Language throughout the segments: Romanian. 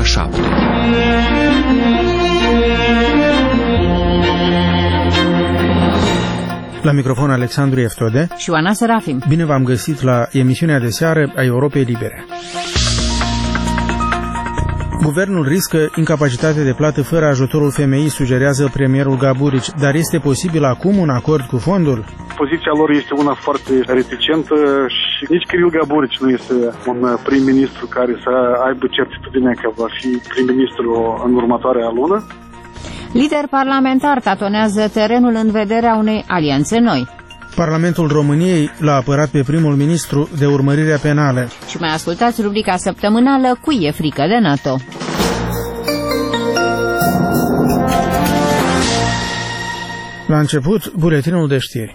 7. La microfon Alexandru Eftode și Oana Serafim. Bine v-am găsit la emisiunea de seară a Europei Libere. Guvernul riscă incapacitate de plată fără ajutorul FMI, sugerează premierul Gaburici, dar este posibil acum un acord cu fondul? Poziția lor este una foarte reticentă și nici Kirill Gaburici nu este un prim-ministru care să aibă certitudinea că va fi prim-ministru în următoarea lună. Lider parlamentar tatonează terenul în vederea unei alianțe noi. Parlamentul României l-a apărat pe primul ministru de urmărire penală. Și mai ascultați rubrica săptămânală Cui e frică de NATO. La început, buletinul de știri.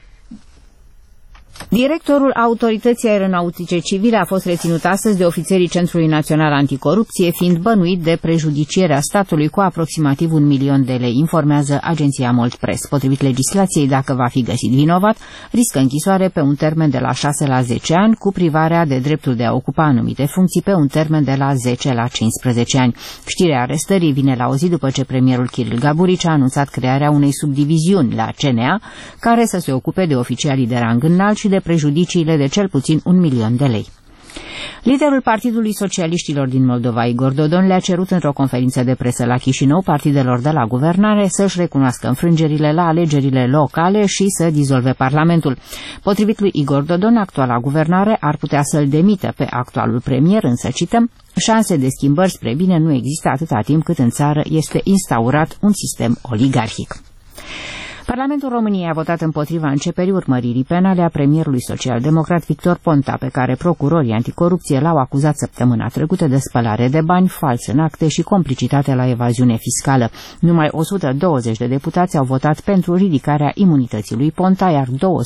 Directorul Autorității Aeronautice Civile a fost reținut astăzi de ofițerii Centrului Național Anticorupție, fiind bănuit de prejudicierea statului cu aproximativ 1 milion de lei, informează agenția Mold Press. Potrivit legislației, dacă va fi găsit vinovat, riscă închisoare pe un termen de la 6 la 10 ani, cu privarea de dreptul de a ocupa anumite funcții pe un termen de la 10 la 15 ani. Știrea arestării vine la o zi după ce premierul Kirill Gaburici a anunțat crearea unei subdiviziuni la CNA, care să se ocupe de oficialii de rang înalt și de prejudiciile de cel puțin 1 milion de lei. Liderul Partidului Socialiștilor din Moldova, Igor Dodon, le-a cerut într-o conferință de presă la Chișinău partidelor de la guvernare să-și recunoască înfrângerile la alegerile locale și să dizolve Parlamentul. Potrivit lui Igor Dodon, actuala guvernare ar putea să-l demită pe actualul premier, însă, cităm, șanse de schimbări spre bine nu există atâta timp cât în țară este instaurat un sistem oligarhic. Parlamentul României a votat împotriva începerii urmăririi penale a premierului social-democrat Victor Ponta, pe care procurorii anticorupție l-au acuzat săptămâna trecută de spălare de bani, fals în acte și complicitate la evaziune fiscală. Numai 120 de deputați au votat pentru ridicarea imunității lui Ponta, iar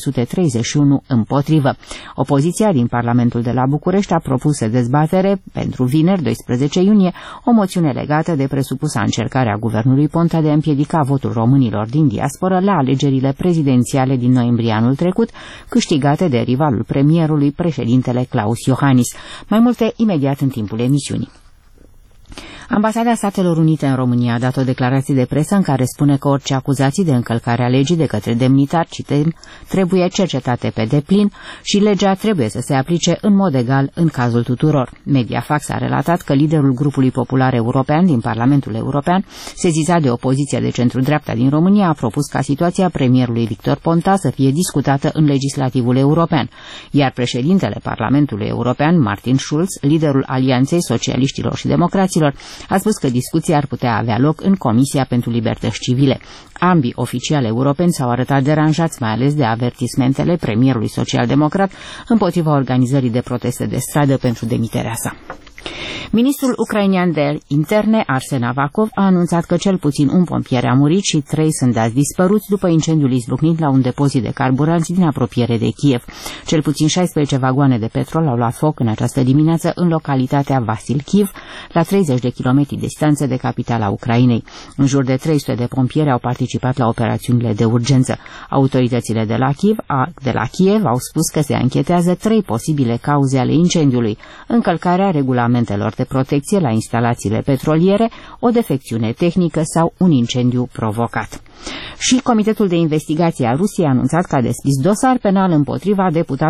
231 împotrivă. Opoziția din Parlamentul de la București a propus dezbatere pentru vineri, 12 iunie, o moțiune legată de presupusa încercare a guvernului Ponta de a împiedica votul românilor din diasporă la alegerile prezidențiale din noiembrie anul trecut, câștigate de rivalul premierului, președintele Klaus Iohannis. Mai multe imediat în timpul emisiunii. Ambasada Statelor Unite în România a dat o declarație de presă în care spune că orice acuzații de încălcare a legii de către demnitari, citem, trebuie cercetate pe deplin și legea trebuie să se aplice în mod egal în cazul tuturor. Mediafax a relatat că liderul grupului popular european din Parlamentul European, sezizat de opoziția de centru-dreapta din România, a propus ca situația premierului Victor Ponta să fie discutată în legislativul european, iar președintele Parlamentului European, Martin Schulz, liderul Alianței Socialiștilor și Democraților, a spus că discuția ar putea avea loc în Comisia pentru Libertăți Civile. Ambii oficiali europeni s-au arătat deranjați, mai ales de avertismentele premierului social-democrat împotriva organizării de proteste de stradă pentru demiterea sa. Ministrul ucrainean de interne, Arsen Avakov, a anunțat că cel puțin un pompier a murit și 3 sunt dați dispăruți după incendiul izbucnit la un depozit de carburanți din apropiere de Kiev. Cel puțin 16 vagoane de petrol au luat foc în această dimineață în localitatea Vasilkiv, la 30 de kilometri distanță de capitala Ucrainei. În jur de 300 de pompieri au participat la operațiunile de urgență. Autoritățile de la Kiev au spus că se anchetează 3 posibile cauze ale incendiului: încălcarea regulamentelor de protecție la instalațiile petroliere, o defecțiune tehnică sau un incendiu provocat. Și Comitetul de Investigație a Rusiei a anunțat că a deschis dosar penal împotriva deputatului